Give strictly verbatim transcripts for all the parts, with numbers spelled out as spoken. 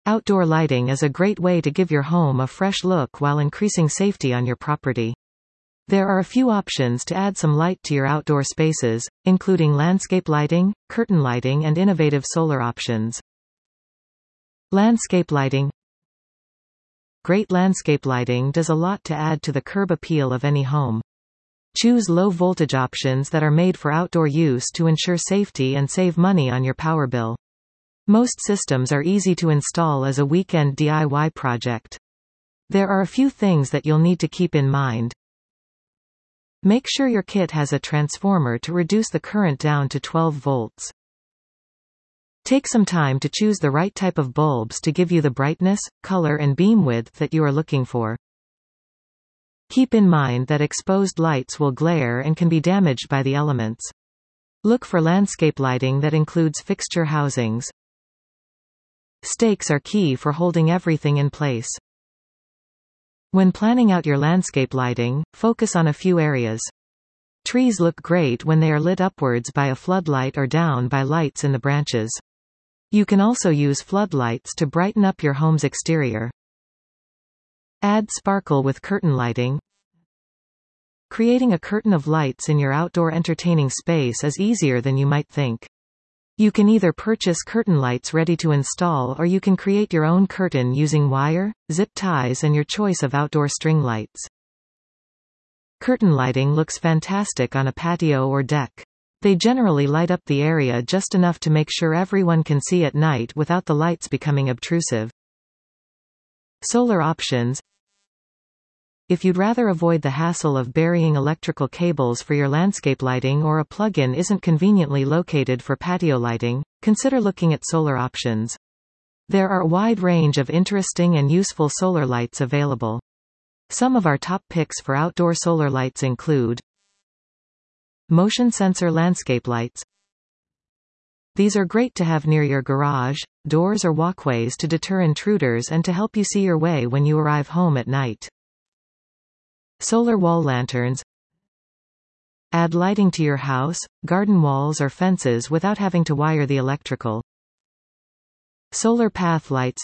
Outdoor lighting is a great way to give your home a fresh look while increasing safety on your property. There are a few options to add some light to your outdoor spaces, including landscape lighting, curtain lighting, and innovative solar options. Landscape lighting. Great landscape lighting does a lot to add to the curb appeal of any home. Choose low-voltage options that are made for outdoor use to ensure safety and save money on your power bill. Most systems are easy to install as a weekend D I Y project. There are a few things that you'll need to keep in mind. Make sure your kit has a transformer to reduce the current down to twelve volts. Take some time to choose the right type of bulbs to give you the brightness, color, and beam width that you are looking for. Keep in mind that exposed lights will glare and can be damaged by the elements. Look for landscape lighting that includes fixture housings. Stakes are key for holding everything in place. When planning out your landscape lighting, focus on a few areas. Trees look great when they are lit upwards by a floodlight or down by lights in the branches. You can also use floodlights to brighten up your home's exterior. Add sparkle with curtain lighting. Creating a curtain of lights in your outdoor entertaining space is easier than you might think. You can either purchase curtain lights ready to install, or you can create your own curtain using wire, zip ties, and your choice of outdoor string lights. Curtain lighting looks fantastic on a patio or deck. They generally light up the area just enough to make sure everyone can see at night without the lights becoming obtrusive. Solar options. If you'd rather avoid the hassle of burying electrical cables for your landscape lighting, or a plug-in isn't conveniently located for patio lighting, consider looking at solar options. There are a wide range of interesting and useful solar lights available. Some of our top picks for outdoor solar lights include motion sensor landscape lights. These are great to have near your garage, doors, or walkways to deter intruders and to help you see your way when you arrive home at night. Solar wall lanterns. Add lighting to your house, garden walls, or fences without having to wire the electrical. Solar path lights.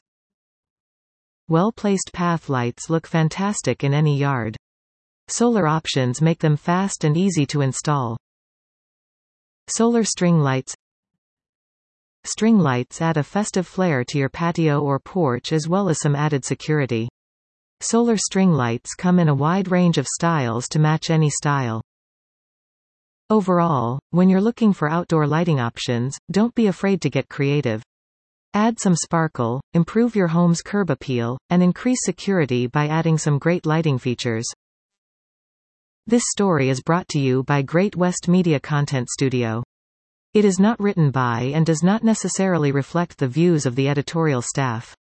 Well-placed path lights look fantastic in any yard. Solar options make them fast and easy to install. Solar string lights. String lights add a festive flair to your patio or porch, as well as some added security. Solar string lights come in a wide range of styles to match any style. Overall, when you're looking for outdoor lighting options, don't be afraid to get creative. Add some sparkle, improve your home's curb appeal, and increase security by adding some great lighting features. This story is brought to you by Great West Media Content Studio. It is not written by and does not necessarily reflect the views of the editorial staff.